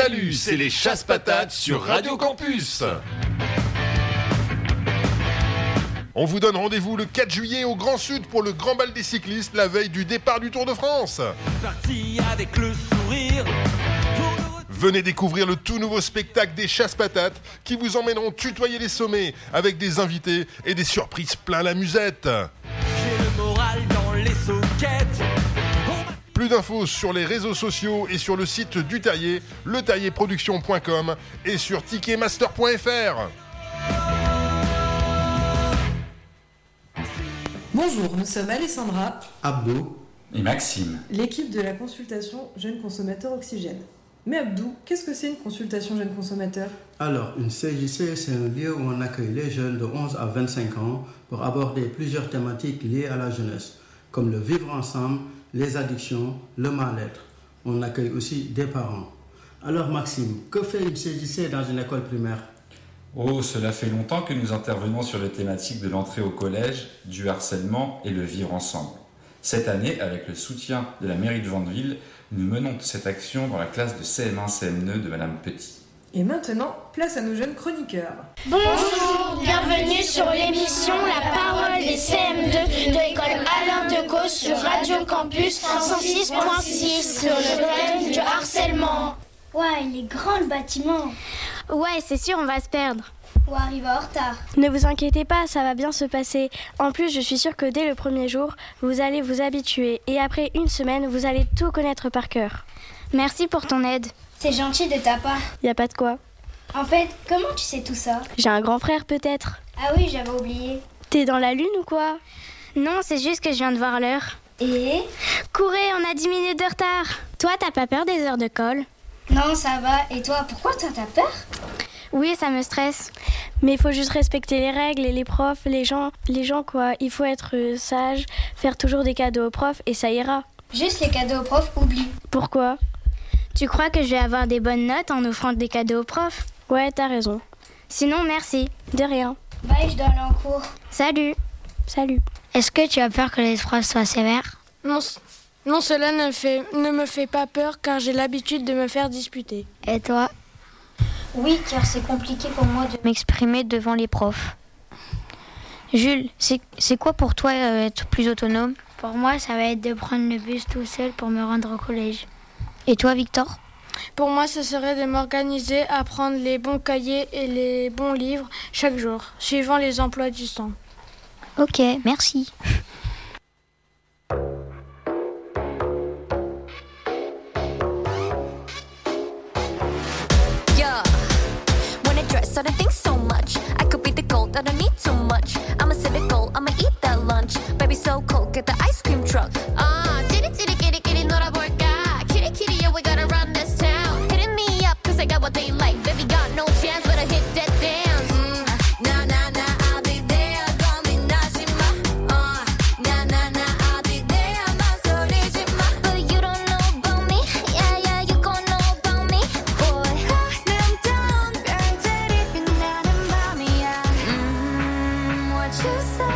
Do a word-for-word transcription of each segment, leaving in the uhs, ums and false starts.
Salut, c'est les Chasse-Patates sur Radio Campus. On vous donne rendez-vous le quatre juillet au Grand Sud pour le Grand Bal des cyclistes, la veille du départ du Tour de France. Parti avec le sourire. Venez découvrir le tout nouveau spectacle des Chasse-Patates qui vous emmèneront tutoyer les sommets avec des invités et des surprises plein la musette. J'ai le moral dans les soquettes. Plus d'infos sur les réseaux sociaux et sur le site du Terrier, le terrier production point com et sur ticketmaster point f r. Bonjour, nous sommes Alessandra, Abdou et Maxime, l'équipe de la consultation Jeunes Consommateurs Oxygène. Mais Abdou, qu'est-ce que c'est une consultation Jeunes Consommateurs ? Alors, une C J C, c'est un lieu où on accueille les jeunes de onze à vingt-cinq ans pour aborder plusieurs thématiques liées à la jeunesse, comme le vivre ensemble, les addictions, le mal-être. On accueille aussi des parents. Alors Maxime, que fait une C J C dans une école primaire ? Oh, cela fait longtemps que nous intervenons sur les thématiques de l'entrée au collège, du harcèlement et le vivre ensemble. Cette année, avec le soutien de la mairie de Vandeville, nous menons cette action dans la classe de C M un C M deux de Madame Petit. Et maintenant, place à nos jeunes chroniqueurs. Bonjour, bienvenue sur l'émission La Parole des C M deux de l'école Alain Decaux sur Radio Campus cent six point six sur le thème du harcèlement. Ouais, il est grand le bâtiment. Ouais, c'est sûr, on va se perdre. Ou arriver en retard. Ne vous inquiétez pas, ça va bien se passer. En plus, je suis sûre que dès le premier jour, vous allez vous habituer. Et après une semaine, vous allez tout connaître par cœur. Merci pour ton aide. C'est gentil de ta part. Y a pas de quoi. En fait, comment tu sais tout ça ? J'ai un grand frère peut-être. Ah oui, j'avais oublié. T'es dans la lune ou quoi ? Non, c'est juste que je viens de voir l'heure. Et ? Courez, on a dix minutes de retard. Toi, t'as pas peur des heures de colle ? Non, ça va. Et toi, pourquoi toi t'as peur ? Oui, ça me stresse. Mais il faut juste respecter les règles et les profs, les gens, les gens quoi. Il faut être sage, faire toujours des cadeaux aux profs et ça ira. Juste les cadeaux aux profs, oublie. Pourquoi ? Tu crois que je vais avoir des bonnes notes en offrant des cadeaux aux profs ? Ouais, t'as raison. Sinon, merci. De rien. Bye, je dois aller en cours. Salut. Salut. Est-ce que tu as peur que les profs soient sévères ? Non, non cela ne, fait, ne me fait pas peur car j'ai l'habitude de me faire disputer. Et toi ? Oui, car c'est compliqué pour moi de m'exprimer devant les profs. Jules, c'est, c'est quoi pour toi euh, être plus autonome ? Pour moi, ça va être de prendre le bus tout seul pour me rendre au collège. Et toi, Victor ? Pour moi, ce serait de m'organiser à prendre les bons cahiers et les bons livres chaque jour, suivant les emplois du temps. Ok, merci. So I think so much. I could be the gold, I don't need too much. I'm a cynical, I'ma eat that lunch. Baby, so cold, get the ice cream truck. Ah, kitty, kitty, kitty, kitty, 놀아볼까? Kitty, kitty, yeah, we gotta run this town. Hitting me up, cause I got what they like. Baby, got no chance, better hit that dance. Mm, nah, nah, nah, I'll be there. 고민하지 마. Uh, nah, nah, nah, I'll be there. 망설이지 마. But you don't know about me. Yeah, yeah, you gon' know about me. Boy, I'm down. You say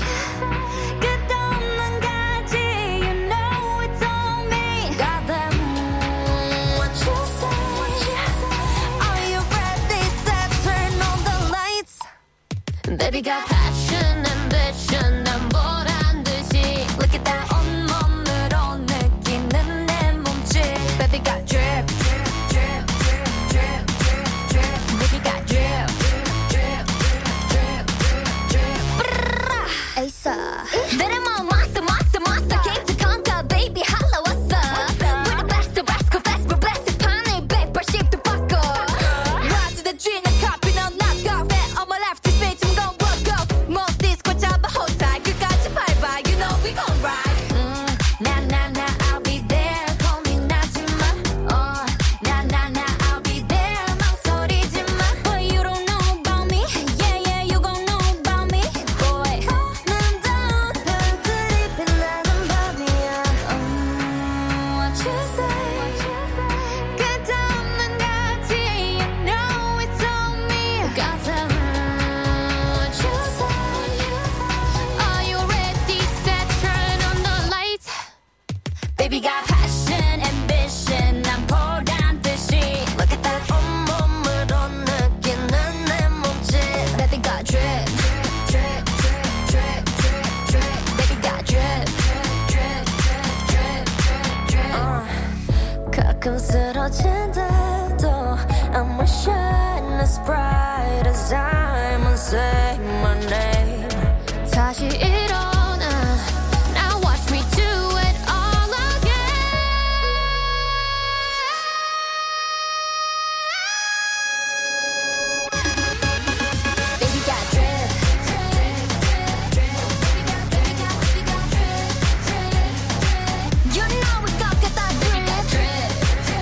끝없는 가지, you know it's on me. Got them. What you say? Are you ready? Set, turn on the lights. Baby got passion, ambition, 난 보란 듯이. Look at that 온몸으로 느끼는 내 몸짓. Baby got drip, drip, drip, drip, drip, drip, drip. Baby got drip. That I'm a monster, monster, monster. Came to conquer, baby, holla, what's up? We're the best, the best, go fast, we're blessed. 판을 백팔십 도 바꿔. Rise to the dream, a copy, no knock off. On my left, this bitch, I'm gon' walk off. Most disco 잡아, hold tight. 끝까지 밟아, you know we gon' ride. Mm, nah, nah, nah, I'll be there. 고민하지 마. Uh, nah, nah, nah, I'll be there. 망설이지 마. But you don't know about me. Yeah, yeah, you gon' know about me. Boy. Baby got passion, ambition, 난 보란 듯이. Look at that. 멋진데도 I'm shine as bright as diamonds. Say my name. 다시 일어나. Now watch me do it all again. Baby got drip. You know we got that drip.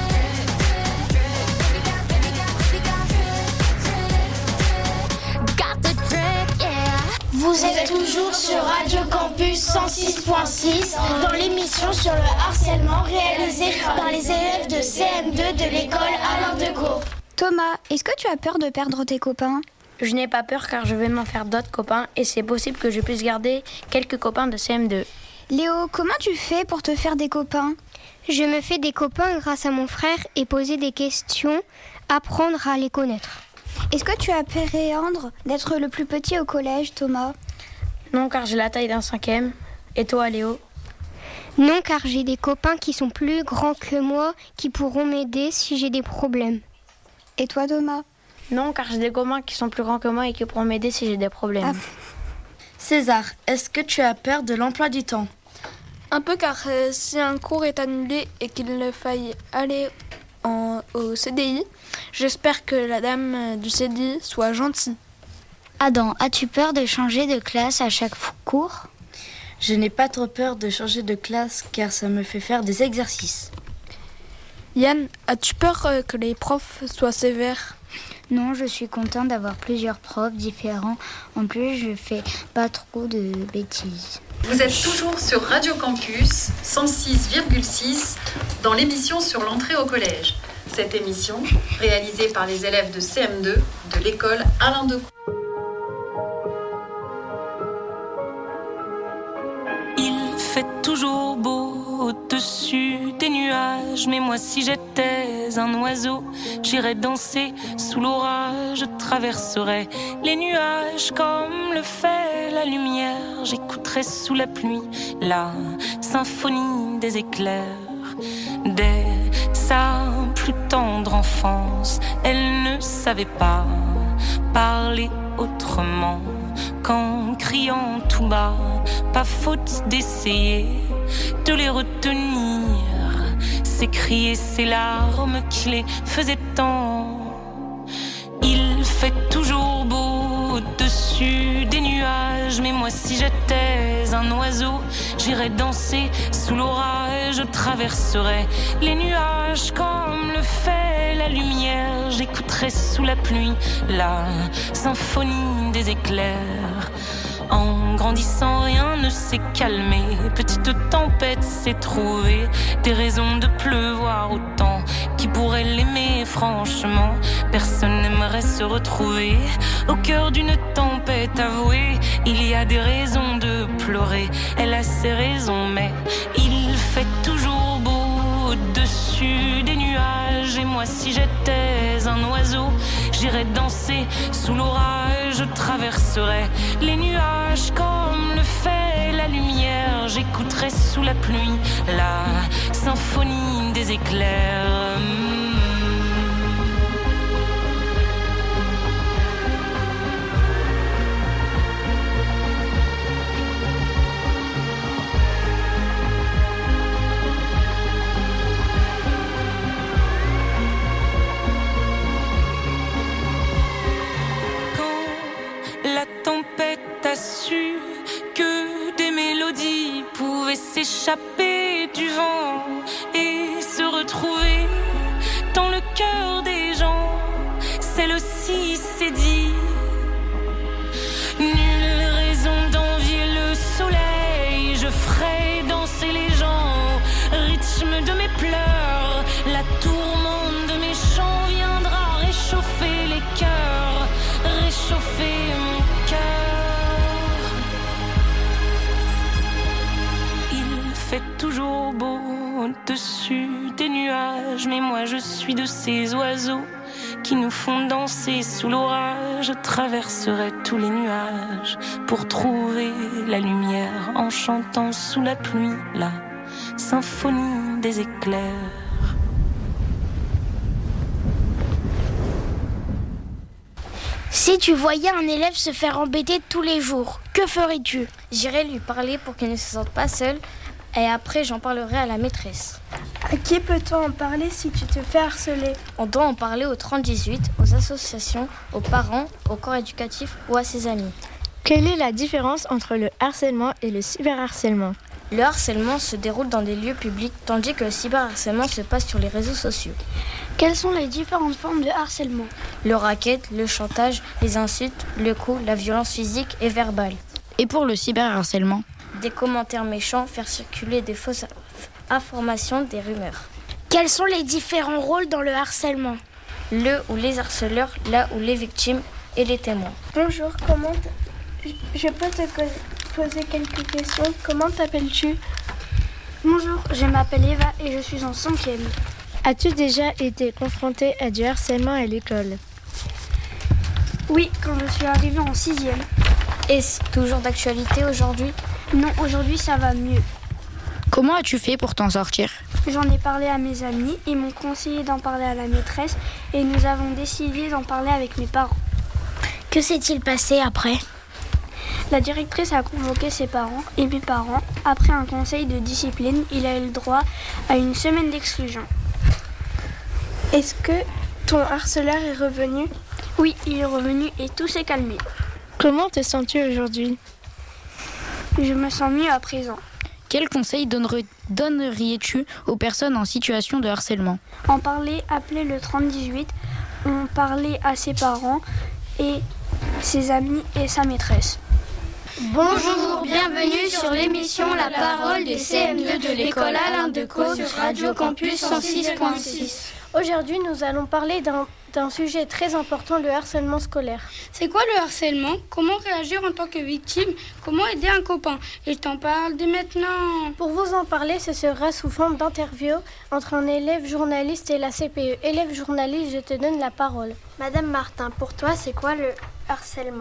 Got the drip, yeah. Vous êtes toujours sur Radio Campus cent six point six dans l'émission sur le harcèlement réalisée par les élèves de C M deux de l'école Alain Decaux. Thomas, est-ce que tu as peur de perdre tes copains ? Je n'ai pas peur car je vais m'en faire d'autres copains et c'est possible que je puisse garder quelques copains de C M deux. Léo, comment tu fais pour te faire des copains ? Je me fais des copains grâce à mon frère et poser des questions, apprendre à les connaître. Est-ce que tu appréhendes d'être le plus petit au collège, Thomas ? Non, car j'ai la taille d'un cinquième. Et toi, Léo ? Non, car j'ai des copains qui sont plus grands que moi, qui pourront m'aider si j'ai des problèmes. Et toi, Thomas ? Non, car j'ai des copains qui sont plus grands que moi et qui pourront m'aider si j'ai des problèmes. Ah. César, est-ce que tu as peur de l'emploi du temps ? Un peu, car euh, si un cours est annulé et qu'il ne faille aller en, au C D I, j'espère que la dame du C D I soit gentille. Adam, as-tu peur de changer de classe à chaque cours ? Je n'ai pas trop peur de changer de classe car ça me fait faire des exercices. Yann, as-tu peur euh, que les profs soient sévères ? Non, je suis contente d'avoir plusieurs profs différents. En plus, je fais pas trop de bêtises. Vous êtes toujours sur Radio Campus cent six virgule six dans l'émission sur l'entrée au collège. Cette émission, réalisée par les élèves de C M deux de l'école Alain Decaux. Il fait toujours beau au-dessus des nuages, mais moi si j'étais un oiseau, j'irais danser sous l'orage, je traverserais les nuages comme le fait la lumière, j'écouterais sous la pluie la symphonie des éclairs. Dès sa plus tendre enfance, elle ne savait pas parler autrement qu'en criant tout bas, pas faute d'essayer de les retenir, ces cris et ces larmes qui les faisaient tant. Il fait toujours beau au-dessus des nuages, mais moi si j'étais un oiseau, j'irais danser sous l'orage, je traverserais les nuages comme le fait la lumière, j'écouterais sous la pluie la symphonie des éclairs. En grandissant, rien ne s'est calmé. Petite tempête s'est trouvée des raisons de pleuvoir autant. Qui pourrait l'aimer, franchement? Personne n'aimerait se retrouver au cœur d'une tempête avouée. Il y a des raisons de pleurer, elle a ses raisons, mais il fait toujours beau au-dessus des nuages. Et moi, si j'étais un oiseau, j'irais danser sous l'orage, je traverserais les nuages comme le fait la lumière, j'écouterais sous la pluie la symphonie des éclairs. La tempête a su que des mélodies pouvaient s'échapper du vent et se retrouver dans le cœur des gens. Celle-ci s'est dit, nulle raison d'envier le soleil, je ferai danser les gens au rythme de mes pleurs. La tourmente de mes chants viendra réchauffer les cœurs, réchauffer mon cœur. Il fait toujours beau au-dessus des nuages, mais moi je suis de ces oiseaux qui nous font danser sous l'orage. Je traverserai tous les nuages pour trouver la lumière en chantant sous la pluie la symphonie des éclairs. Si tu voyais un élève se faire embêter tous les jours, que ferais-tu ? J'irai lui parler pour qu'il ne se sente pas seul et après j'en parlerai à la maîtresse. À qui peut-on en parler si tu te fais harceler ? On doit en parler au trente dix-huit, aux associations, aux parents, au corps éducatif ou à ses amis. Quelle est la différence entre le harcèlement et le cyberharcèlement ? Le harcèlement se déroule dans des lieux publics tandis que le cyberharcèlement se passe sur les réseaux sociaux. Quelles sont les différentes formes de harcèlement ? Le racket, le chantage, les insultes, le coup, la violence physique et verbale. Et pour le cyberharcèlement ? Des commentaires méchants, faire circuler des fausses informations, des rumeurs. Quels sont les différents rôles dans le harcèlement ? Le ou les harceleurs, là où les victimes et les témoins. Bonjour, comment t- je peux te poser quelques questions. Comment t'appelles-tu ? Bonjour, je m'appelle Eva et je suis en cinquième. As-tu déjà été confrontée à du harcèlement à l'école ? Oui, quand je suis arrivée en sixième. Est-ce toujours d'actualité aujourd'hui ? Non, aujourd'hui ça va mieux. Comment as-tu fait pour t'en sortir ? J'en ai parlé à mes amis, ils m'ont conseillé d'en parler à la maîtresse et nous avons décidé d'en parler avec mes parents. Que s'est-il passé après ? La directrice a convoqué ses parents et mes parents. Après un conseil de discipline, il a eu le droit à une semaine d'exclusion. Est-ce que ton harceleur est revenu ? Oui, il est revenu et tout s'est calmé. Comment te sens-tu aujourd'hui ? Je me sens mieux à présent. Quel conseil donnerais-tu aux personnes en situation de harcèlement ? En parler, appeler le trente dix-huit, en parler à ses parents et ses amis et sa maîtresse. Bonjour, bienvenue sur l'émission La Parole des C M deux de l'école Alain Decaux sur Radio Campus cent six point six. Aujourd'hui, nous allons parler d'un, d'un sujet très important, le harcèlement scolaire. C'est quoi le harcèlement ? Comment réagir en tant que victime ? Comment aider un copain ? Et je t'en parle dès maintenant. Pour vous en parler, ce sera sous forme d'interview entre un élève journaliste et la C P E. Élève journaliste, je te donne la parole. Madame Martin, pour toi, c'est quoi le harcèlement ?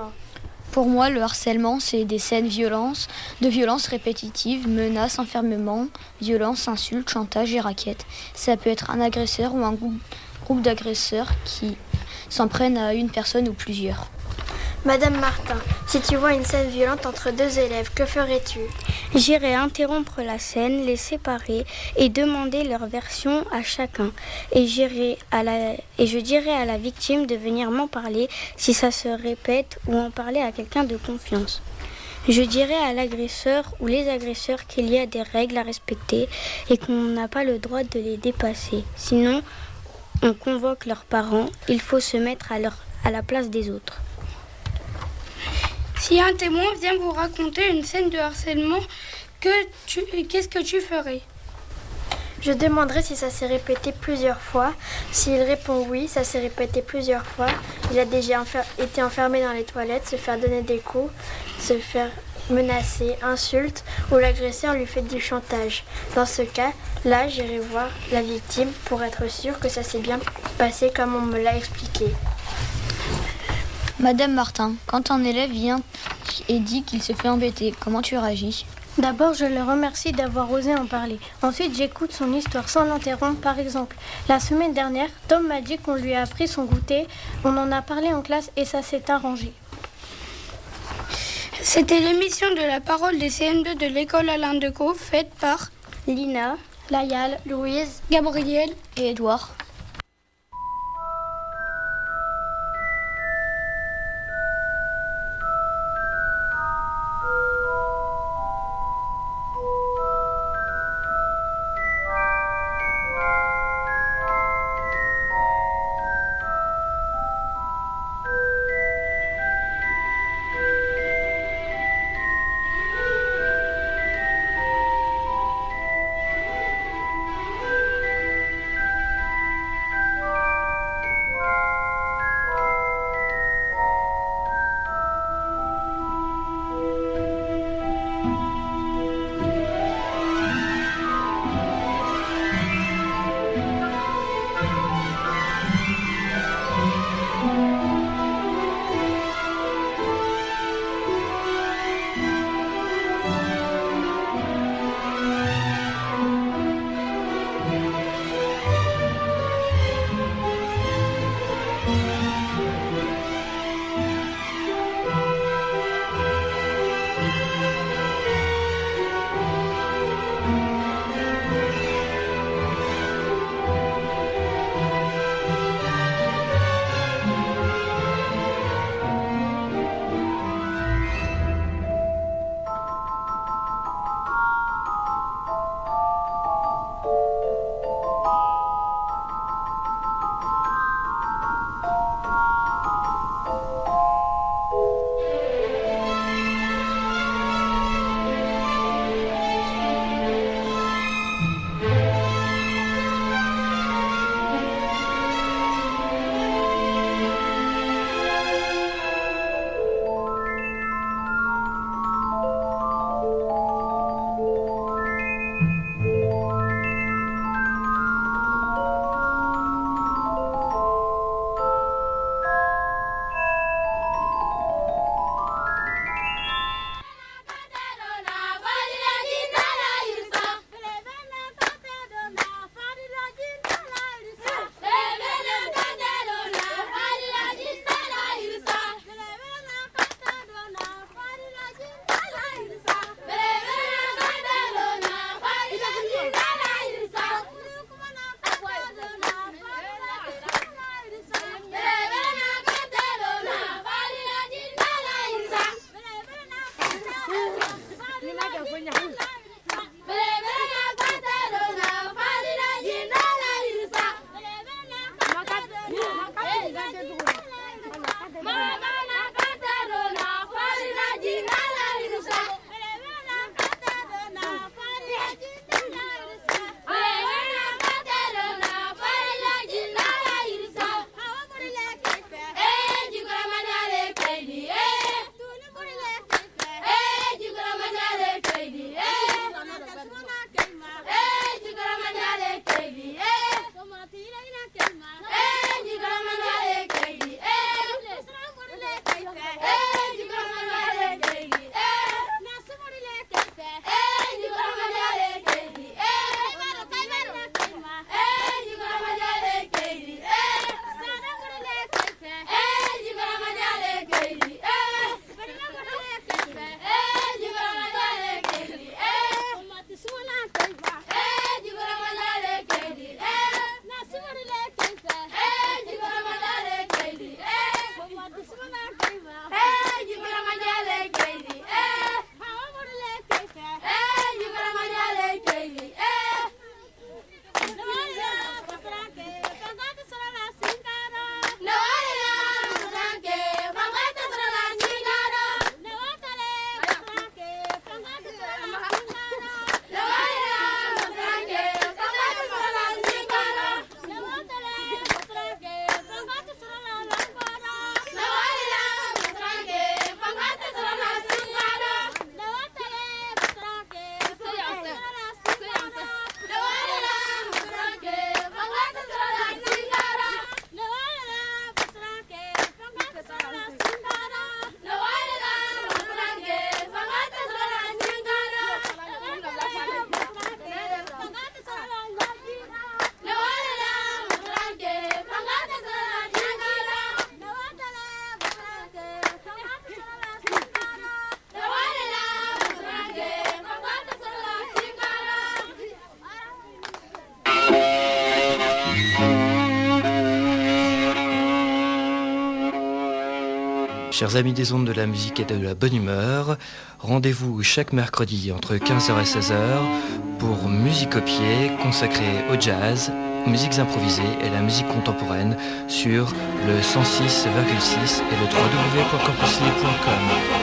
Pour moi, le harcèlement, c'est des scènes violences, de violences répétitives, menaces, enfermement, violences, insultes, chantage et raquettes. Ça peut être un agresseur ou un groupe, groupe d'agresseurs qui s'en prennent à une personne ou plusieurs. Madame Martin, si tu vois une scène violente entre deux élèves, que ferais-tu ? J'irai interrompre la scène, les séparer et demander leur version à chacun. Et, j'irai à la... et je dirai à la victime de venir m'en parler si ça se répète ou en parler à quelqu'un de confiance. Je dirai à l'agresseur ou les agresseurs qu'il y a des règles à respecter et qu'on n'a pas le droit de les dépasser. Sinon, on convoque leurs parents, il faut se mettre à, leur... à la place des autres. Si un témoin vient vous raconter une scène de harcèlement, que tu, qu'est-ce que tu ferais ? Je demanderai si ça s'est répété plusieurs fois. S'il répond oui, ça s'est répété plusieurs fois. Il a déjà enfer- été enfermé dans les toilettes, se faire donner des coups, se faire menacer, insulte, ou l'agresseur lui fait du chantage. Dans ce cas, là, j'irai voir la victime pour être sûre que ça s'est bien passé comme on me l'a expliqué. Madame Martin, quand un élève vient et dit qu'il se fait embêter, comment tu réagis ? D'abord, je le remercie d'avoir osé en parler. Ensuite, j'écoute son histoire sans l'interrompre. Par exemple, la semaine dernière, Tom m'a dit qu'on lui a appris son goûter. On en a parlé en classe et ça s'est arrangé. C'était l'émission de la parole des C M deux de l'école Alain Decaux, faite par Lina, Layal, Louise, Gabriel et Edouard. Chers amis des ondes de la musique et de la bonne humeur, rendez-vous chaque mercredi entre quinze heures et seize heures pour Musique au pied consacrée au jazz, musiques improvisées et la musique contemporaine sur le cent six virgule six et le w w w point campus lille point com.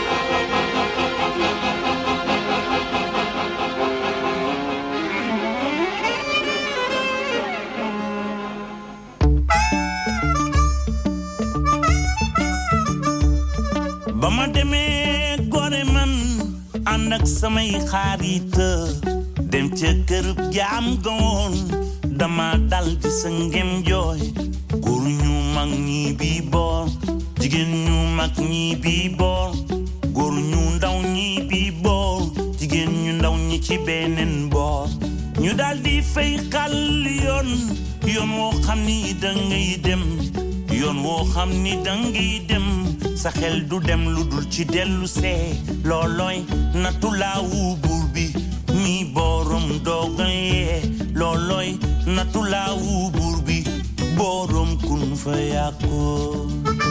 Bama demee gore man ànd ak samay xarit dem ca kër jaam goon dama dal di sa ngem jooy góor ñu mag ñi bi boor jigéen ñu mag ñi bi boor góor ñu ndaw ñi bi boor jigéen ñu ndaw ñi ci beneen boor ñu dal di fay xal yoon yoon woo xam ni dangay dem yoon woo xam ni dangay dem sa xel du dem lu dul ci dellu see loolooy nattu laawu buur bi mi borom dogal yee loolooy nattu laawu buur bi borom kun fa yàkkoo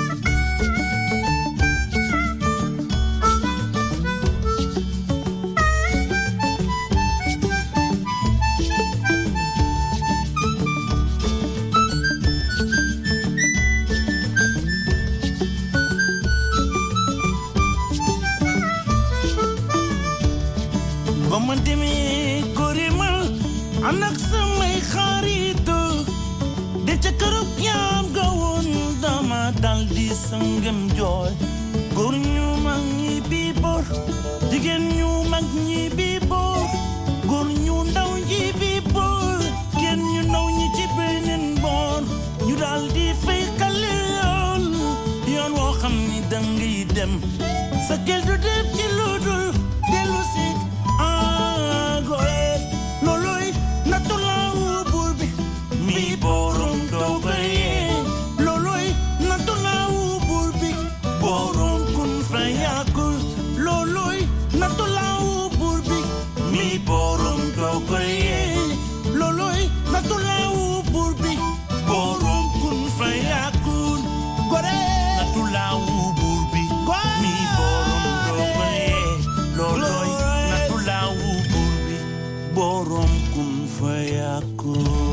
Bama demee góore ma ànd ak samay xarit de ca kërub yaam ga woon dama dal di sangam jooy góor ñu mag ñi bi boor jigéen ñu mag ñi bi boor góor ñu ndaw ñi bi boor kenn ñu ndaw ñi ci beneen boor ñu dal di fay xale yoon yoon woo xam ni dangay dem sa kel du dem ci lu dul dellu si loloy natulawu buur bi mi borom dogal yee loloy natulawu buur bi borom kun fa yàkkul loloy natulawu buur bi mi borom dogal yee loloy natulawu buur bi borom kun fa yàkkul gore natulawu buur bi mi borom dogal yee loloy natulawu buur bi borom kun fa yàkkul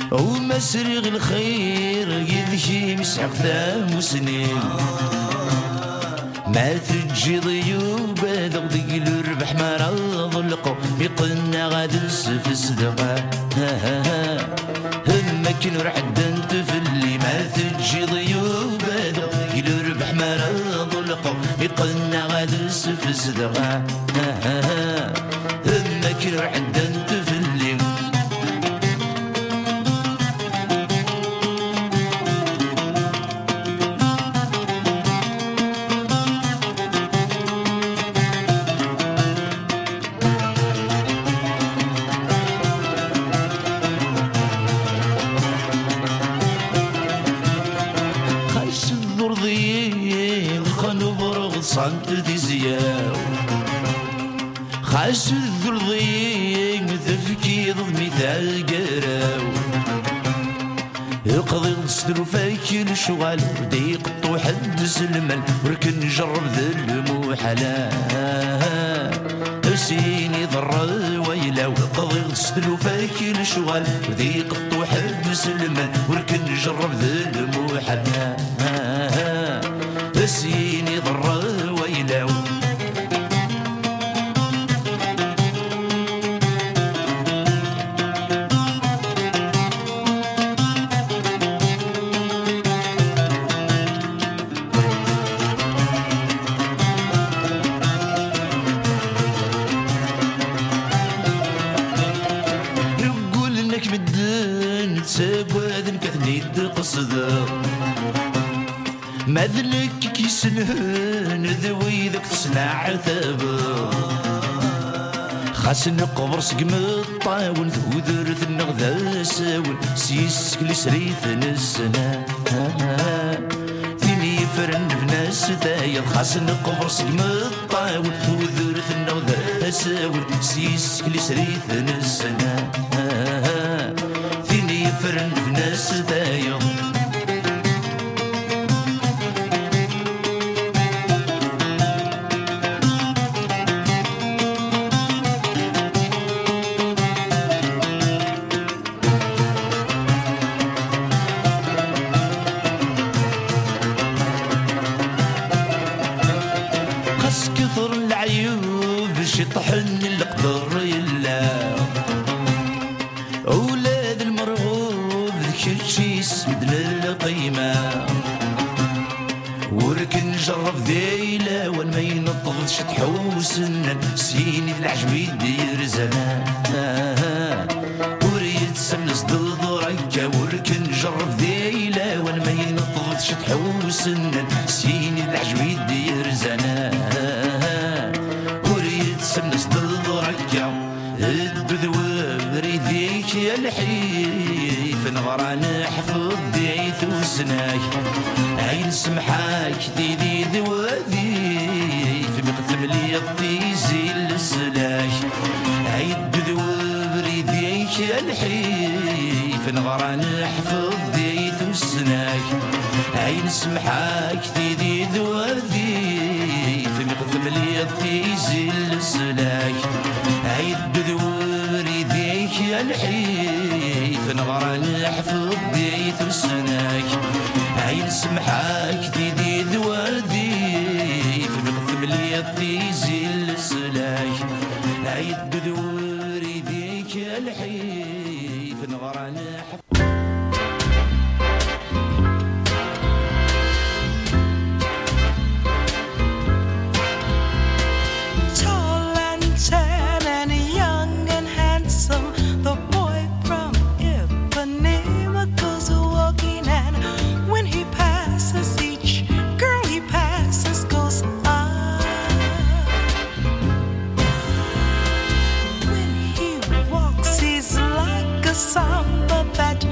ومسرق الخير يذكي مسحق ثام وسنين ما تجي ضيوب ضغدق الربح ما رض اللقو يقلنا غادس في الصدقة همك نروح عدنت في اللي ما تجي ضيوب ضغدق الربح ما رض اللقو يقلنا غادس في الصدقة همك نروح عدنت في اللي صنت ذي زياو خاش الذرضي مثفكي ضد مثال قراو يقضي الصدر فاكل شغال بدي يقطو حد سلمل وركن نجرب ذا المحلا سيني ضر ويلاو يقضي الصدر فاكل شغال بدي يقطو حد سلمل وركن نجرب ذا المحلا سيني ضر ويلاو نقول انك مدن تسابواد نكثني تقصد مذلك كيسنهن ذوي ذاك تصنع عتابه خاص نقبر سقم الطاول ذو ذرث النغذا ساول سيسك لسريث السنة ثيني فرن بناس تايض خاص نقبر سقم الطاول ذو ذرث النغذا ساول سيسك لسريث السنة ثيني فرن بناس تايض طحن القدر يلا أولاد المرغوب ذكر شي سمدنا القيمة وركن جرب ذيلا وان ما ينطغش تحوسنا سيني العجب يدير زنا وريد سمس ضد ركا وركن جرب ذيلا وان ما ينطغش تحوسنا سيني العجب يدير زنا سمنس ضد ركا الدذواب ريديك يا الحيف نغران حفظ ديث وسناك عين سمحاك ديدي ذوادي في مقدم لي الطيزي السلاك عين الدذواب ريديك يا الحيف نغران حفظ ديث وسناك عين سمحاك ديدي ذوادي في مقدم لي الطيزي السلاك عيد بذوري ذيك يا الحيف نغران حفظ ديث السناك عين سمحاك ديدي ذوادي في مقدم لي الطيزي السلاك عيد بذوري ذيك يا الحيف نغران حفظ Samba that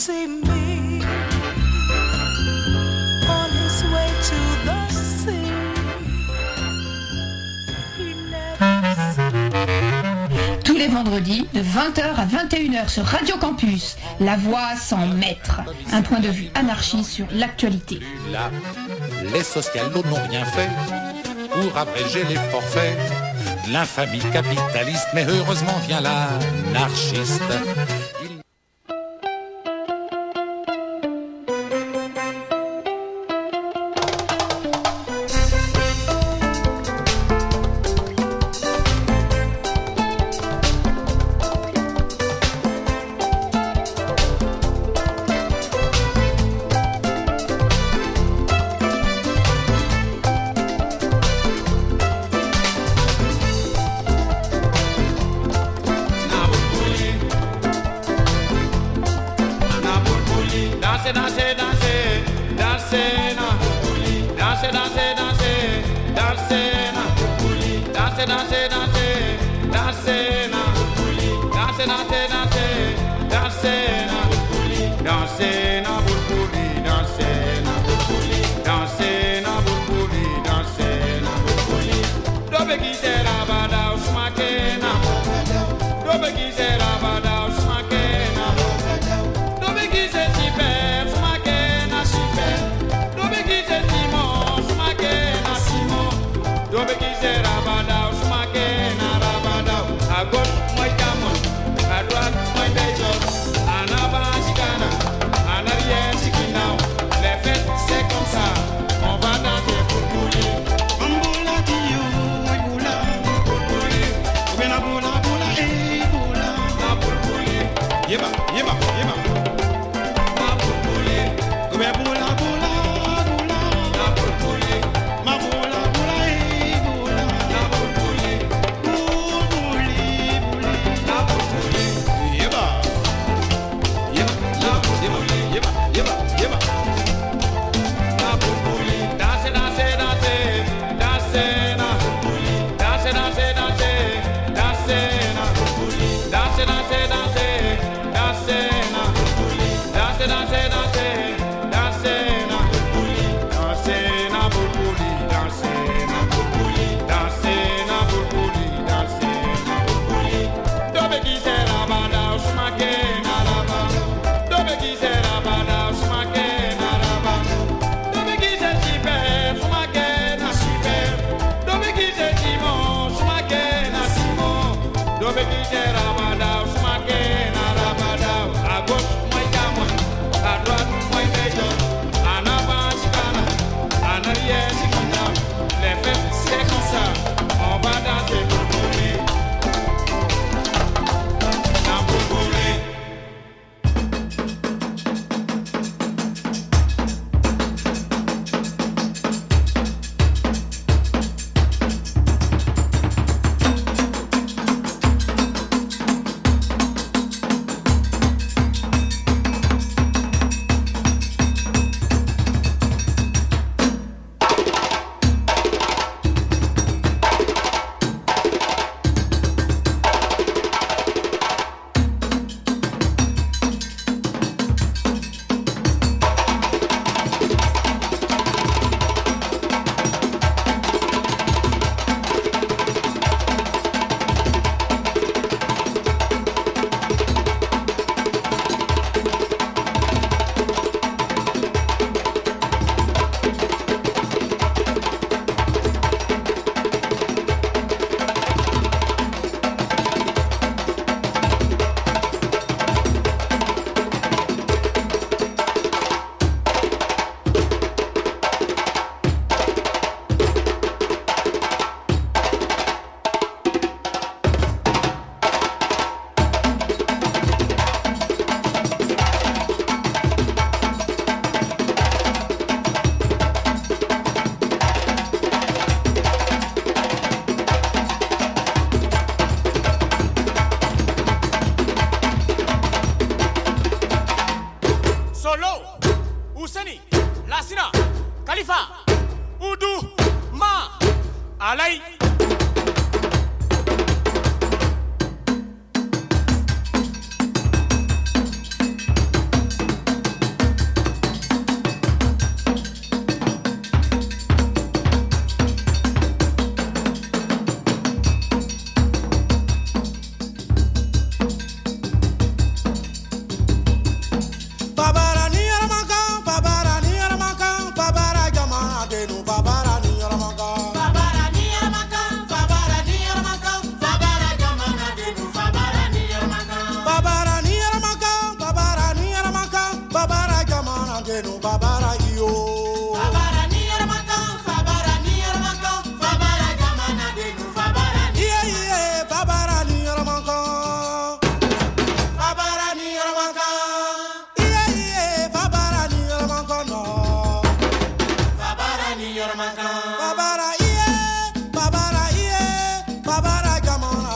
see me on his way to the sea. He never Tous les vendredis, de vingt heures à vingt et une heures sur Radio Campus, La Voix sans maître. Un point de vue anarchiste sur l'actualité. Là, les socialos n'ont rien fait pour abréger les forfaits de l'infamie capitaliste, mais heureusement vient l'anarchiste.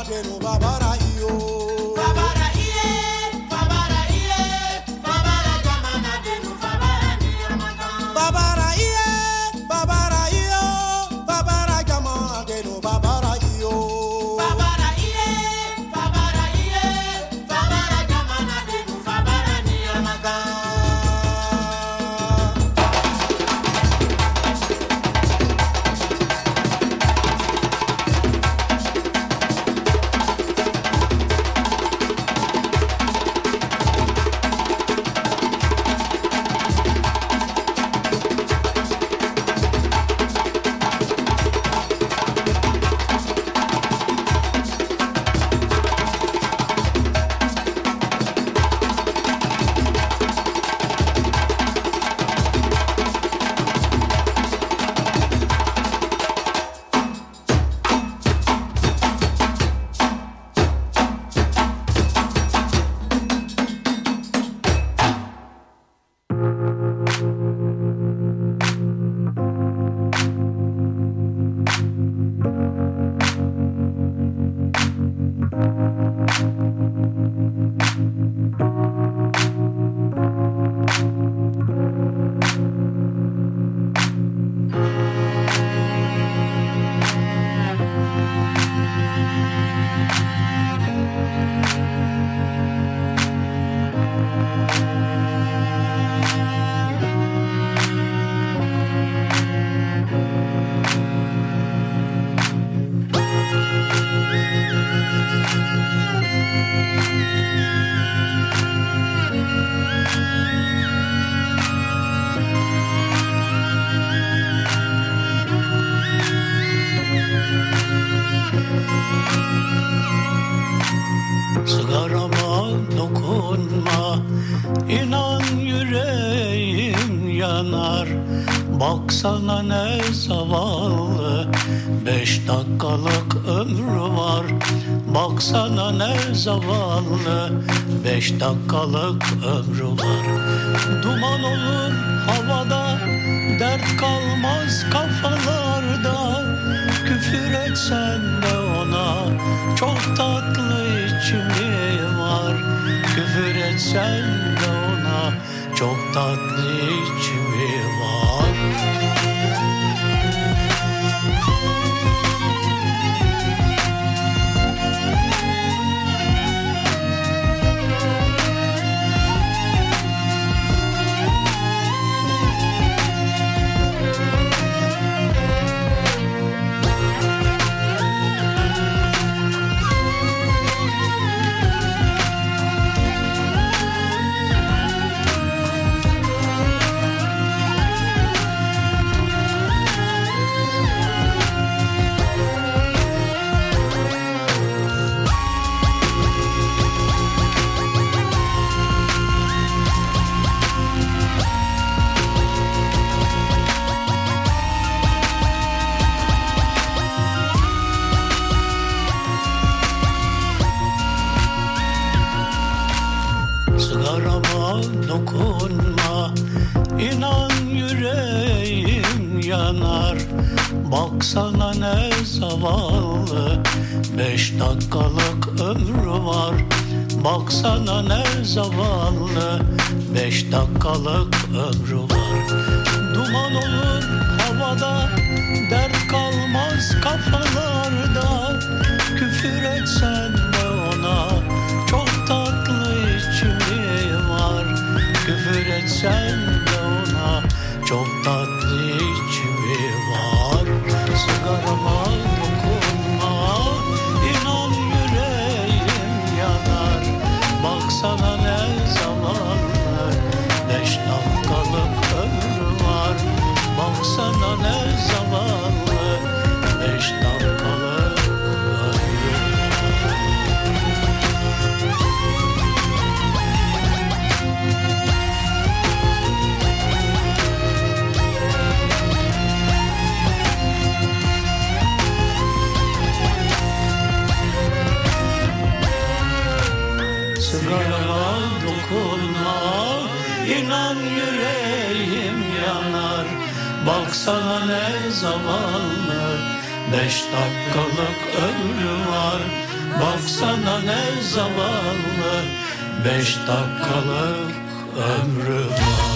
Sigarama dokunma, inan yüreğim yanar. Baksana ne zavallı, beş dakikalık ömrü var. Baksana ne zavallı, beş dakikalık ömrü var. Duman olur havada, dert kalmaz kafalarda. Küfür etsen de ona, çok tatlı içimi var. Küfür etsen de ona, çok tatlı içimi var. Sigarama dokunma, inan yüreğim yanar. Baksana ne zavallı, beş dakikalık ömrü var. Baksana ne zavallı, beş dakikalık ömrü var. Duman olur havada, dert kalmaz kafalarda. Küfür etsen de ona, çok tatlı içimi var. Küfür etsen de ona, çok tatlı içimi var. Sigarama dokunma, inan yüreğim yanar. Baksana ne zavallı, beş dakikalık ömrü var. Baksana ne zavallı, beş dakikalık ömrü var. Sigarama dokunma, inan yüreğim yanar. Baksana ne zavallı, beş dakikalık ömrü var. sana ne zavallı, beş dakikalık ömrü var.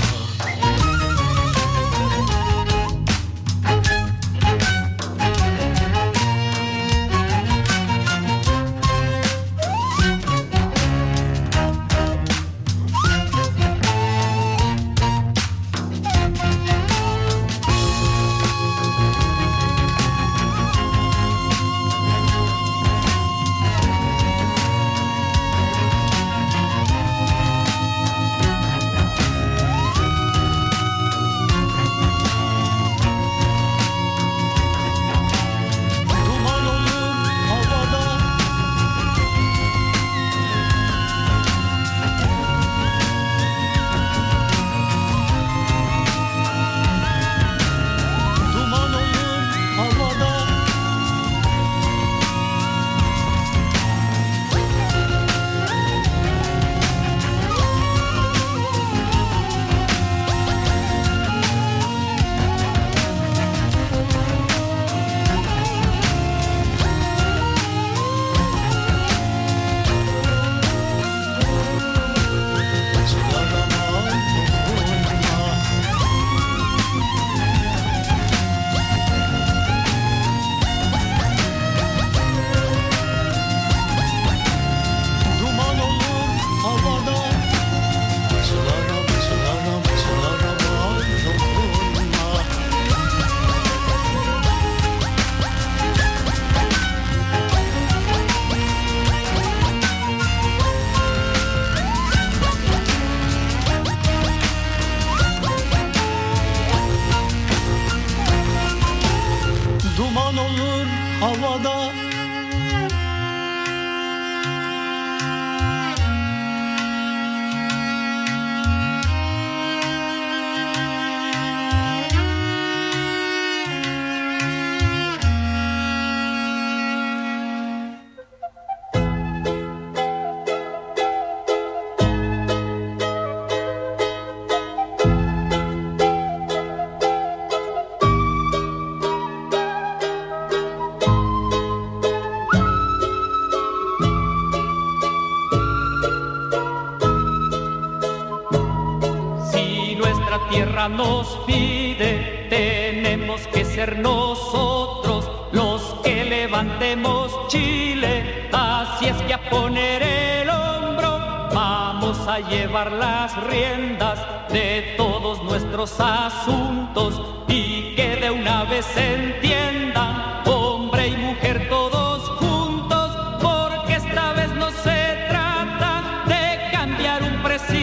Nos pide, tenemos que ser nosotros los que levantemos Chile, así es que a poner el hombro vamos a llevar las riendas de todos nuestros asuntos y que de una vez se entiendan, hombre y mujer todos juntos, porque esta vez no se trata de cambiar un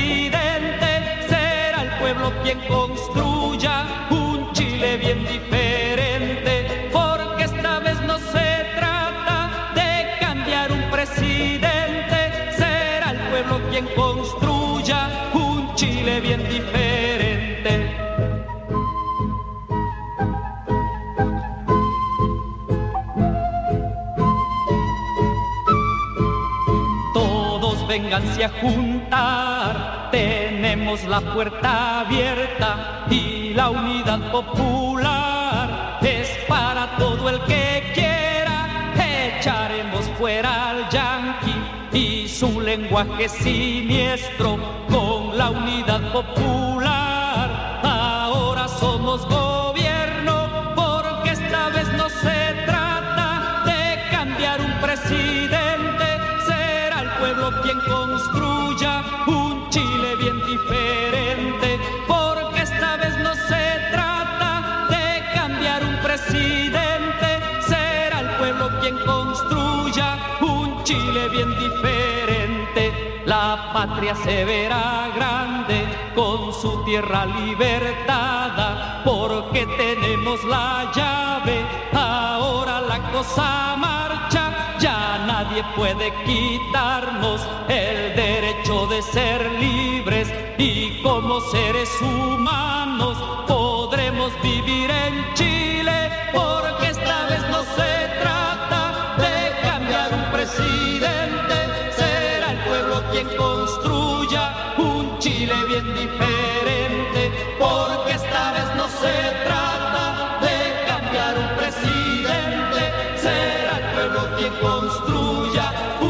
presidente, será el pueblo quien construya un Chile bien diferente, porque esta vez no se trata de cambiar un presidente, será el pueblo quien construya un Chile bien diferente. Todos vénganse a juntar, tenemos la puerta abierta y la unidad popular es para todo el que quiera. Echaremos fuera al yanqui y su lenguaje siniestro con la unidad popular. Ahora somos gobierno porque esta vez no se trata de cambiar un presidente, será el pueblo quien construya un Chile bien diferente, porque esta vez no se trata de cambiar un presidente, será el pueblo quien construya un Chile bien diferente. La patria se verá grande con su tierra libertada, porque tenemos la llave, ahora la cosa marcha, ya nadie puede quitarnos el derecho de ser libres y como seres humanos podremos vivir en Chile, porque esta vez no se trata de cambiar un presidente, será el pueblo quien construya un Chile bien diferente, porque esta vez no se trata de cambiar un presidente, será el pueblo quien construya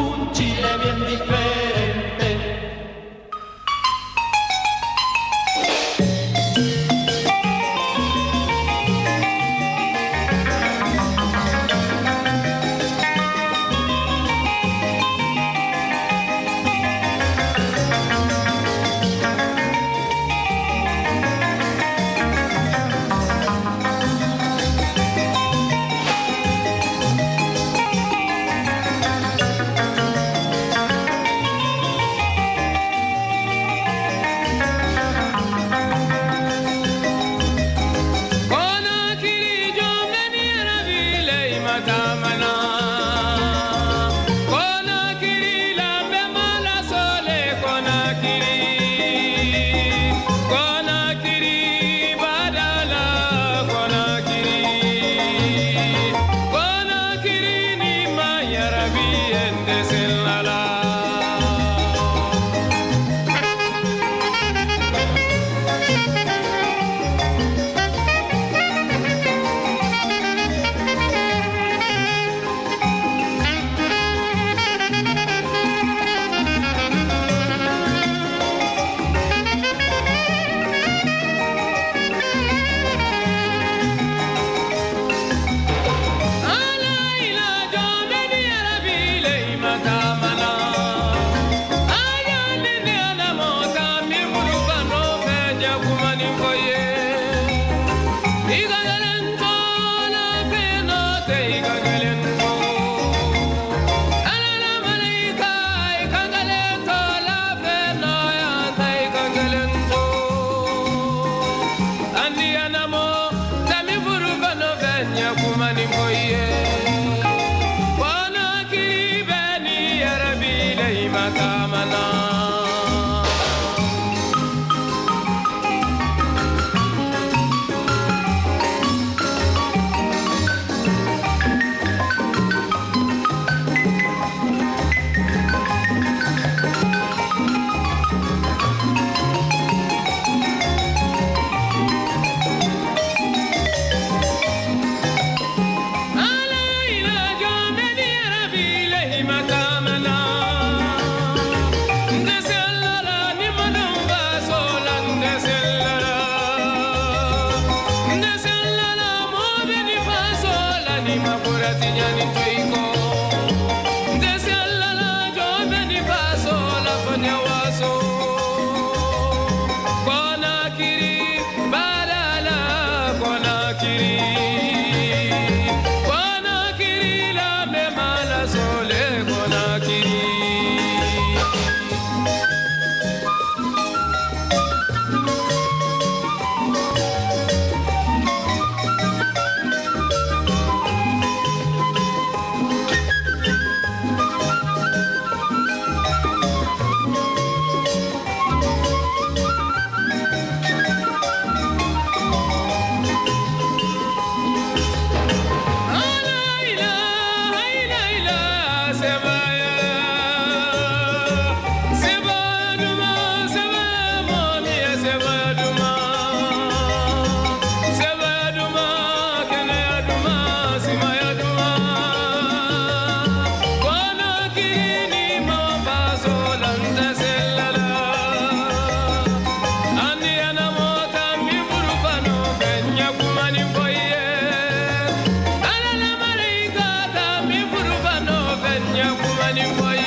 Money, boy.